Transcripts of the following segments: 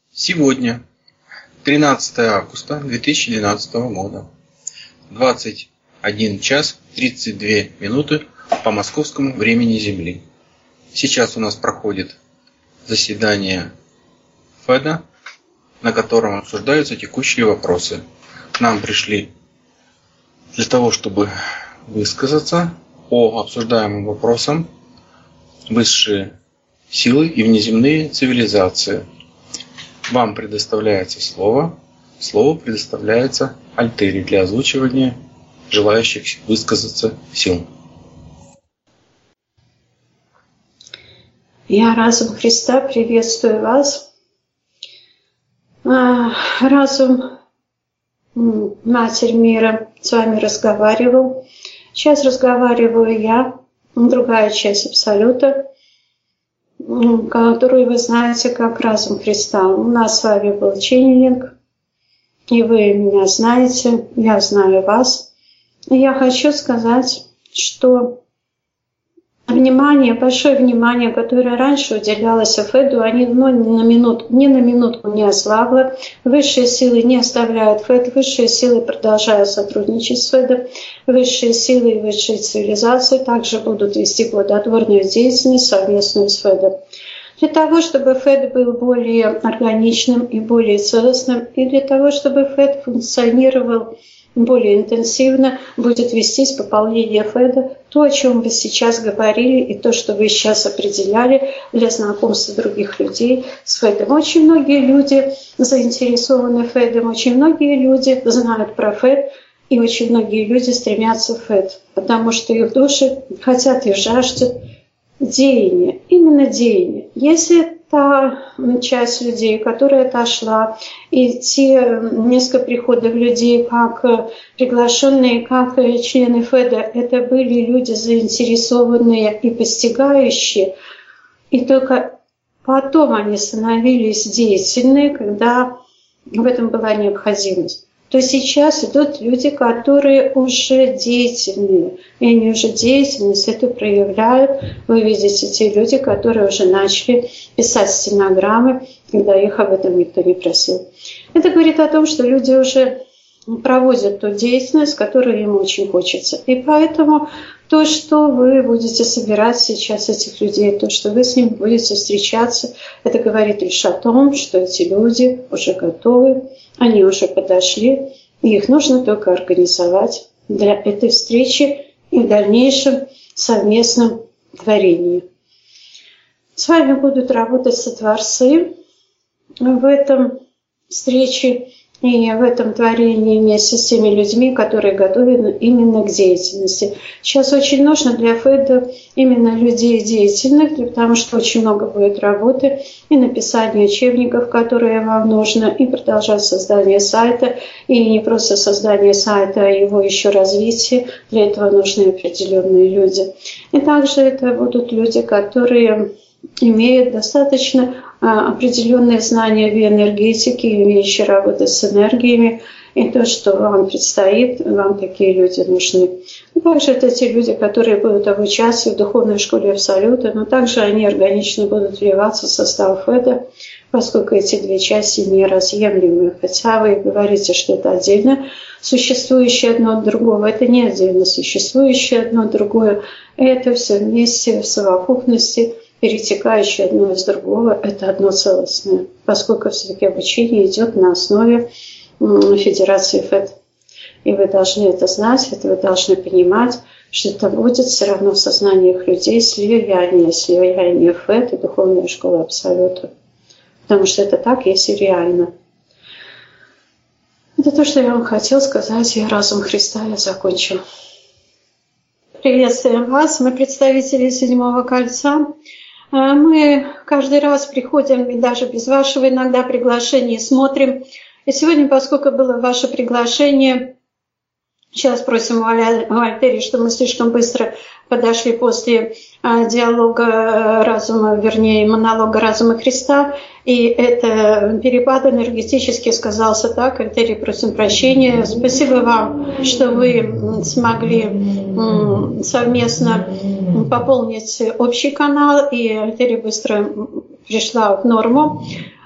Сегодня, 13 августа 2012 года, 21 час 32 минуты по московскому времени Земли. Сейчас у нас проходит заседание ФЭДа, на котором обсуждаются текущие вопросы. К нам пришли для того, чтобы высказаться по обсуждаемым вопросам высшие силы и внеземные цивилизации. Вам предоставляется слово. Слово предоставляется Альтери для озвучивания желающих высказаться сил. Я, разум Христа, приветствую вас. Разум, Матерь мира, с вами разговаривал. Сейчас разговариваю я, другая часть Абсолюта, которую вы знаете как разум Христа. У нас с вами был ченнелинг, и вы меня знаете, я знаю вас. И я хочу сказать, что внимание, большое внимание, которое раньше уделялось ФЭДу, они ни на минутку не ослабло. Высшие силы не оставляют ФЭД, высшие силы продолжают сотрудничать с ФЭДом. Высшие силы и высшие цивилизации также будут вести плодотворную деятельность совместную с ФЭДом. Для того, чтобы ФЭД был более органичным и более целостным, и для того, чтобы ФЭД функционировал более интенсивно, будет вестись пополнение ФЭДа, то, о чем вы сейчас говорили, и то, что вы сейчас определяли для знакомства других людей с ФЭДом. Очень многие люди заинтересованы ФЭДом, очень многие люди знают про ФЭД, и очень многие люди стремятся в ФЭД, потому что их души хотят и жаждут деяния, именно деяния. Если та часть людей, которая отошла, и те несколько приходов людей, как приглашенные, как члены ФЭДа, это были люди заинтересованные и постигающие, и только потом они становились деятельны, когда в этом была необходимость. То сейчас идут люди, которые уже деятельные, и они уже деятельность эту проявляют. Вы видите те люди, которые уже начали писать стенограммы, когда их об этом никто не просил. Это говорит о том, что люди уже проводят ту деятельность, которую им очень хочется. И поэтому то, что вы будете собирать сейчас этих людей, то, что вы с ними будете встречаться, это говорит лишь о том, что эти люди уже готовы, они уже подошли, и их нужно только организовать для этой встречи и в дальнейшем совместном творении. С вами будут работать сотворцы в этом встрече и в этом творении вместе с теми людьми, которые готовы именно к деятельности. Сейчас очень нужно для ФЭДа именно людей деятельных, потому что очень много будет работы и написание учебников, которые вам нужно, и продолжать создание сайта, и не просто создание сайта, а его еще развитие. Для этого нужны определенные люди. И также это будут люди, которые имеют достаточно определенные знания биоэнергетики, умеющие работать с энергиями, и то, что вам предстоит, вам такие люди нужны. И также это те люди, которые будут обучаться в духовной школе Абсолюта, но также они органично будут вливаться в состав ФЭДа, поскольку эти две части неразъемлемы. Хотя вы говорите, что это отдельно существующее одно от другого, это не отдельно существующее одно от другого, это все вместе в совокупности, перетекающее одно из другого, это одно целостное, поскольку все-таки обучение идет на основе Федерации ФЭД. И вы должны это знать, это вы должны понимать, что это будет все равно в сознаниях людей слияние ФЭД и Духовная школа Абсолюта. Потому что это так, если реально. Это то, что я вам хотел сказать, и разум Христа я закончил. Приветствуем вас, мы представители Седьмого кольца. Мы каждый раз приходим, и даже без вашего иногда приглашения, смотрим. И сегодня, поскольку было ваше приглашение, сейчас просим у Альтери, что мы слишком быстро подошли после диалога разума, вернее, монолога разума Христа, и это перепад энергетически сказался так. Альтери, просим прощения. Спасибо вам, что вы смогли совместно пополнить общий канал, и Альтери быстро пришла в норму.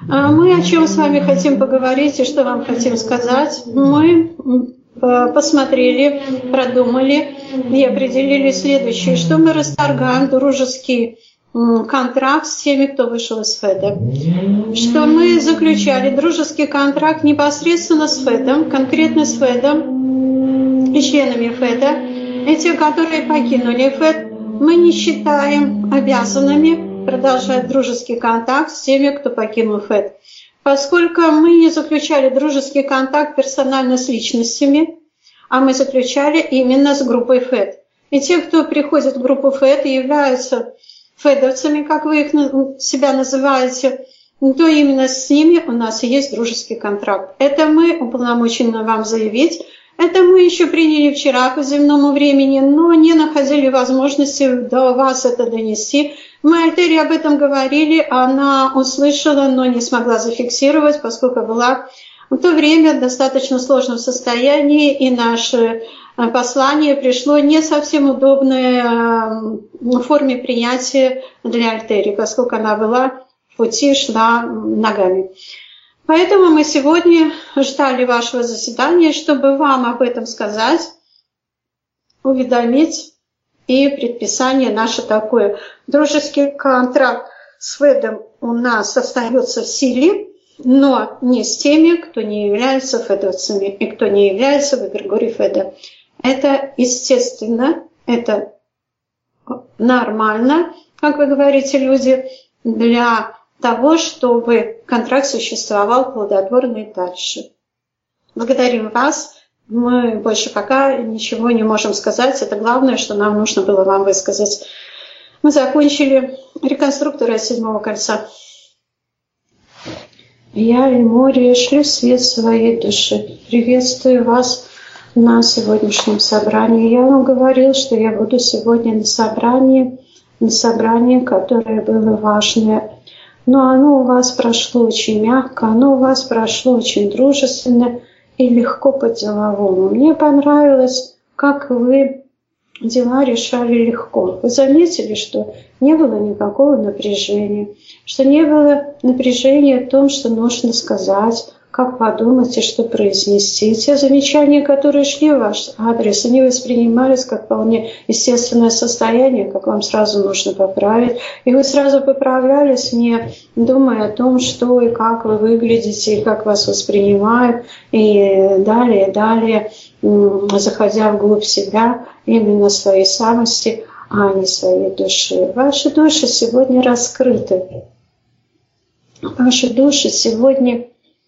Мы о чем с вами хотим поговорить и что вам хотим сказать? Мы посмотрели, продумали и определили следующее, что мы расторгаем дружеский контракт с теми, кто вышел из ФЭДа. Что мы заключали дружеский контракт непосредственно с ФЭДом, конкретно с ФЭДом и членами ФЭДа. И те, которые покинули ФЭД, мы не считаем обязанными продолжать дружеский контакт с теми, кто покинул ФЭД. Поскольку мы не заключали дружеский контакт персонально с личностями, а мы заключали именно с группой ФЭД. И те, кто приходит в группу ФЭД и являются фэдовцами, как вы их себя называете, то именно с ними у нас и есть дружеский контракт. Это мы уполномочены вам заявить. Это мы еще приняли вчера по земному времени, но не находили возможности до вас это донести. Мы Альтере об этом говорили, она услышала, но не смогла зафиксировать, поскольку была в то время в достаточно сложном состоянии, и наше послание пришло не совсем удобное в форме принятия для Альтери, поскольку она была в пути, шла ногами. Поэтому мы сегодня ждали вашего заседания, чтобы вам об этом сказать, уведомить. И предписание наше такое. Дружеский контракт с ФЭДом у нас остается в силе, но не с теми, кто не является фэдовцами и кто не является в эгрегоре ФЭДа. Это естественно, это нормально, как вы говорите, люди, для того, чтобы контракт существовал плодотворно и дальше. Благодарим вас. Мы больше пока ничего не можем сказать. Это главное, что нам нужно было вам высказать. Мы закончили реконструкторы седьмого кольца. Я, Эльмория, шлю свет своей души. Приветствую вас на сегодняшнем собрании. Я вам говорил, что я буду сегодня на собрании, которое было важное. Но оно у вас прошло очень мягко, оно у вас прошло очень дружественно и легко по-деловому. Мне понравилось, как вы дела решали легко. Вы заметили, что не было никакого напряжения, что не было напряжения о том, что нужно сказать, как подумать и что произнести. Те замечания, которые шли в ваш адрес, они воспринимались как вполне естественное состояние, как вам сразу нужно поправить. И вы сразу поправлялись, не думая о том, что и как вы выглядите, и как вас воспринимают, и далее, заходя вглубь себя, именно своей самости, а не своей души. Ваши души сегодня раскрыты. Ваши души сегодня...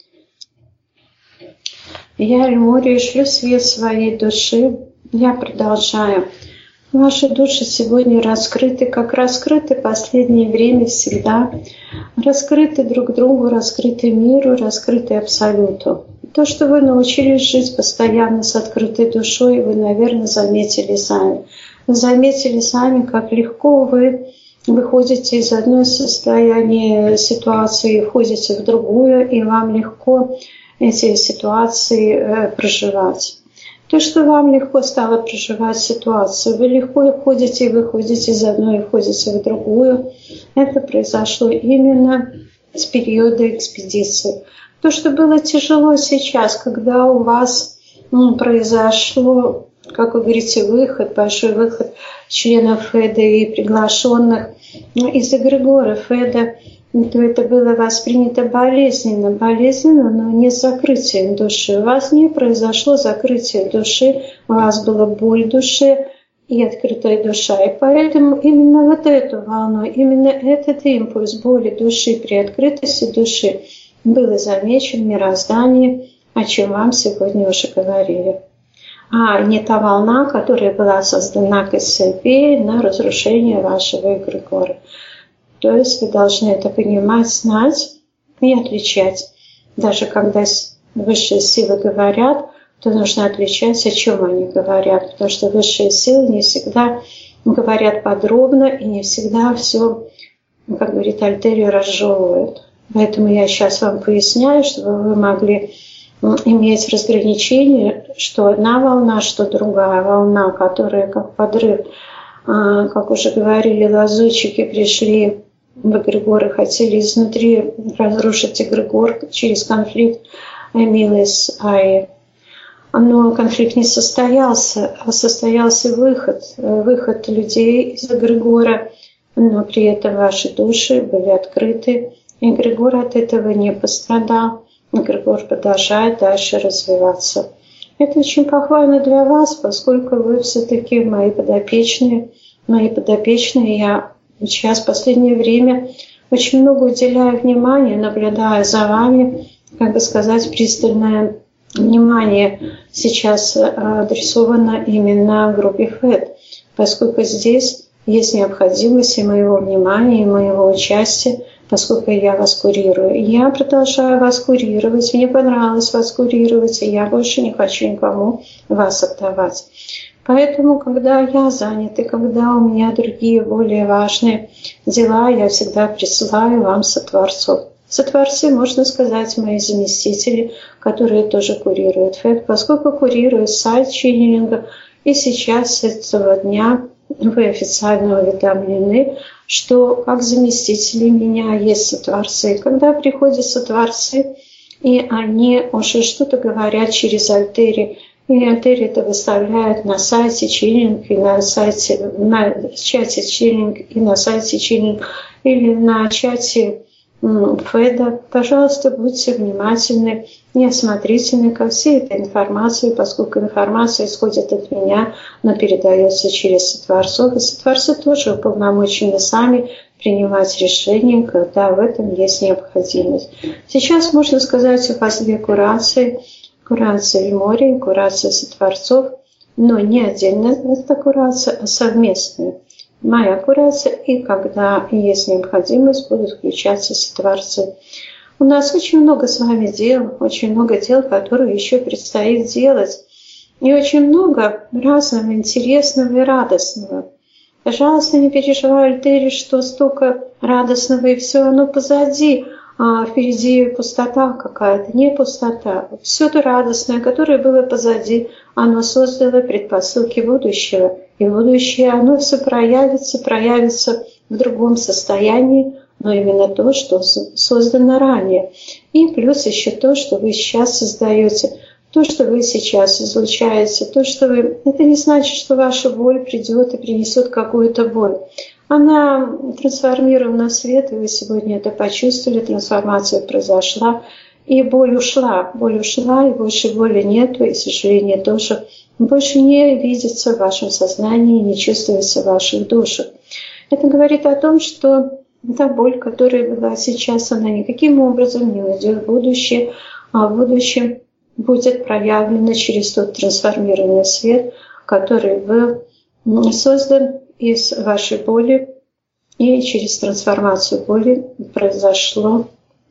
Я, Эльмория, шлю свет своей души. Я продолжаю. Ваши души сегодня раскрыты, как раскрыты в последнее время всегда. Раскрыты друг другу, раскрыты миру, раскрыты Абсолюту. То, что вы научились жить постоянно с открытой душой, вы, наверное, заметили сами. Вы заметили сами, как легко вы выходите из одной состояния ситуации, входите в другую, и вам легко эти ситуации проживать. То, что вам легко стало проживать ситуацию, вы легко входите и выходите из одной и входите в другую, это произошло именно с периода экспедиции. То, что было тяжело сейчас, когда у вас произошло, как вы говорите, большой выход членов ФЭДа и приглашенных из эгрегора ФЭДа, то это было воспринято болезненно, но не с закрытием души. У вас не произошло закрытие души, у вас была боль в душе и открытая душа. И поэтому именно вот эту волну, именно этот импульс боли души при открытости души был замечен в мироздании, о чем вам сегодня уже говорили. А не та волна, которая была создана Кассиопеей на разрушение вашего эгрегора. То есть вы должны это понимать, знать и отличать. Даже когда высшие силы говорят, то нужно отличать, о чем они говорят. Потому что высшие силы не всегда говорят подробно и не всегда все, как говорит Альтерия, разжевывают. Поэтому я сейчас вам поясняю, чтобы вы могли иметь разграничение, что одна волна, что другая волна, которая как подрыв, как уже говорили, лазутчики пришли в эгрегоры, хотели изнутри разрушить эгрегор через конфликт Эмилы с Айей. Но конфликт не состоялся, а состоялся выход людей из эгрегора, но при этом ваши души были открыты. Эгрегор от этого не пострадал. Эгрегор продолжает дальше развиваться. Это очень похвально для вас, поскольку вы все-таки мои подопечные. Я сейчас в последнее время очень много уделяю внимания, наблюдая за вами, пристальное внимание сейчас адресовано именно группе ФЭД, поскольку здесь есть необходимость и моего внимания, и моего участия, поскольку я вас курирую. Я продолжаю вас курировать, мне понравилось вас курировать, и я больше не хочу никому вас отдавать. Поэтому, когда я занята, когда у меня другие более важные дела, я всегда присылаю вам сотворцов. Сотворцы, можно сказать, мои заместители, которые тоже курируют ФЭД, поскольку курируют сайт ченнелинга, и сейчас с этого дня вы официально уведомлены, что как заместители меня есть сотворцы. Когда приходят сотворцы, и они уже что-то говорят через Альтери, и Альтери это выставляют на сайте ченнелинг, и на чате ченнелинг, и на сайте ченнелинг, или на чате ФЭДа, пожалуйста, будьте внимательны и осмотрительны ко всей этой информации, поскольку информация исходит от меня, но передается через сотворцов. И сотворцы тоже уполномочены сами принимать решения, когда в этом есть необходимость. Сейчас, можно сказать, у вас две курации. Курация Ильмори и курация сотворцов, но не отдельно эта курация, а совместная. Моя курация, и когда есть необходимость, будут включаться сотворцы. У нас очень много с вами дел, которые еще предстоит делать. И очень много разного интересного и радостного. Пожалуйста, не переживай, Альтери, что столько радостного и все оно позади, а впереди пустота какая-то. Не пустота. Все то радостное, которое было позади, оно создало предпосылки будущего. И будущее, оно все проявится в другом состоянии, но именно то, что создано ранее. И плюс еще то, что вы сейчас создаете, то, что вы сейчас излучаете, это не значит, что ваша боль придет и принесет какую-то боль. Она трансформирована в свет, и вы сегодня это почувствовали, трансформация произошла, и боль ушла, и больше боли нету, и сожаление тоже больше не видится в вашем сознании, не чувствуется в ваших душах. Это говорит о том, что та боль, которая была сейчас, она никаким образом не уйдет в будущее, а в будущем будет проявлена через тот трансформированный свет, который был создан из вашей боли, и через трансформацию боли произошло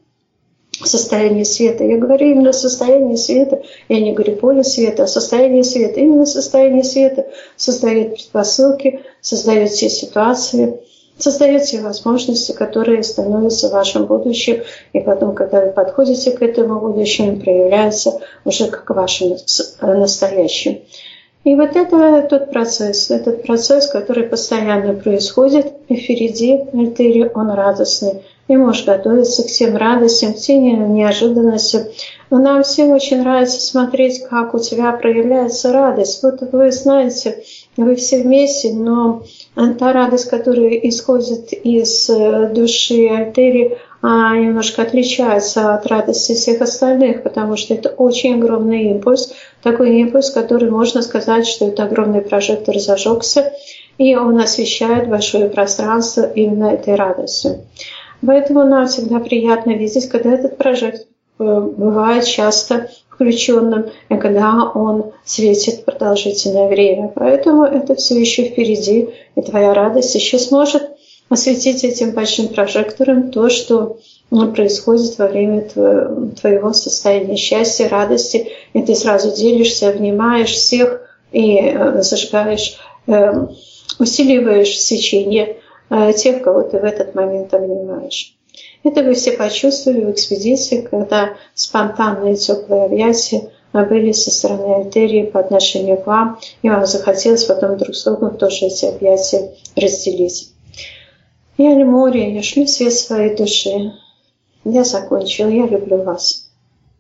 состояние света. Я говорю именно состояние света, я не говорю поле света, а состояние света. Именно состояние света создает предпосылки, создает те ситуации, создает те возможности, которые становятся вашим будущим, и потом, когда вы подходите к этому будущему, проявляется уже как вашим настоящим. И вот это этот процесс, который постоянно происходит, и впереди Альтери, он радостный. И можешь готовиться к тем радостям, к тем неожиданностям. Но нам всем очень нравится смотреть, как у тебя проявляется радость. Вот вы знаете, вы все вместе, но та радость, которая исходит из души Альтери, немножко отличается от радости всех остальных, потому что это очень огромный импульс, такой импульс, который можно сказать, что это огромный прожектор зажегся, и он освещает большое пространство именно этой радостью. Поэтому нам всегда приятно видеть, когда этот прожектор бывает часто включенным, и когда он светит продолжительное время. Поэтому это все еще впереди, и твоя радость еще сможет осветить этим большим прожектором то, что происходит во время твоего состояния счастья, радости, и ты сразу делишься, обнимаешь всех и зажигаешь, усиливаешь свечение тех, кого ты в этот момент обнимаешь. Это вы все почувствовали в экспедиции, когда спонтанные теплые объятия были со стороны Альтери по отношению к вам, и вам захотелось потом друг с другом тоже эти объятия разделить. Я Лемурия, я шлю свет своей души. Я закончил, я люблю вас.